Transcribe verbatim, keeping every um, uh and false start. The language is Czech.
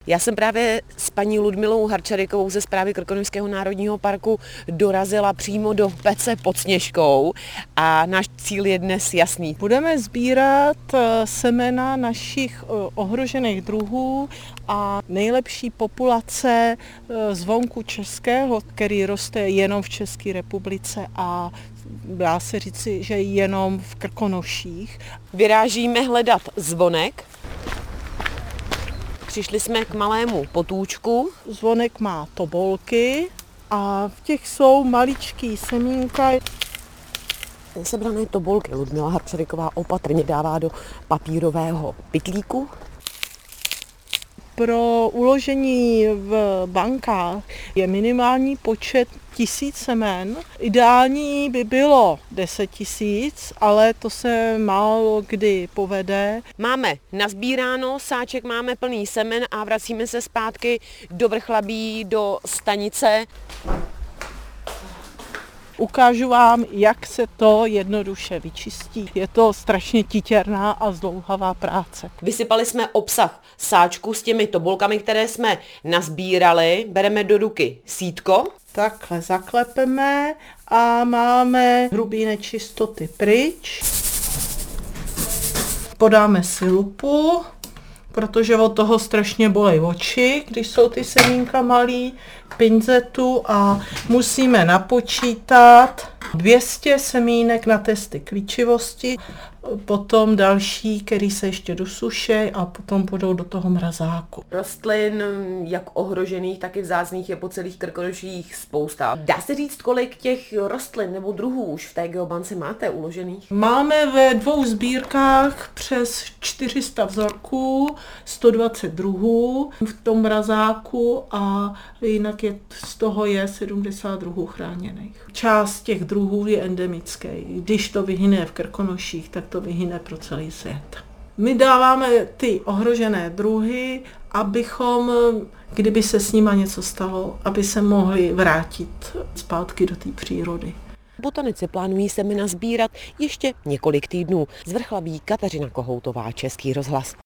Já jsem právě s paní Ludmilou Harčarykovou ze Správy Krkonošského národního parku dorazila přímo do pece pod Sněžkou a náš cíl je dnes jasný. Budeme sbírat semena našich ohrožených druhů a nejlepší populace zvonku českého, který roste jenom v České republice a dá se říci, že jenom v Krkonoších. Vyrážíme hledat zvonek. Přišli jsme k malému potůčku. Zvonek má tobolky a v těch jsou maličký semínka. Sebrané tobolky Ludmila Harčaryková opatrně dává do papírového pytlíku. Pro uložení v bankách je minimální počet tisíc semen. Ideální by bylo deset tisíc, ale to se málo kdy povede. Máme nazbíráno, sáček máme plný semen a vracíme se zpátky do Vrchlabí, do stanice. Ukážu vám, jak se to jednoduše vyčistí. Je to strašně titěrná a zdlouhavá práce. Vysypali jsme obsah sáčku s těmi tobolkami, které jsme nazbírali. Bereme do ruky sítko. Takhle zaklepeme a máme hrubý nečistoty pryč. Podáme si lupu, protože od toho strašně bolej oči, když jsou ty semínka malý, pinzetu a musíme napočítat dvě stě semínek na testy klíčivosti, potom další, který se ještě dosušejí a potom půjdou do toho mrazáku. Rostlin, jak ohrožených, tak i vzácných, je po celých Krkonoších spousta. Dá se říct, kolik těch rostlin nebo druhů už v té geobance máte uložených? Máme ve dvou sbírkách přes čtyři sta vzorků, sto dvacet druhů v tom mrazáku a jinak je, z toho je sedmdesát druhů chráněných. Část těch druhů je endemický. Když to vyhyne v Krkonoších, tak to vyhyne pro celý svět. My dáváme ty ohrožené druhy, abychom, kdyby se s nima něco stalo, aby se mohli vrátit zpátky do té přírody. Botanici plánují semena sbírat ještě několik týdnů. Z Vrchlabí Kateřina Kohoutová, Český rozhlas.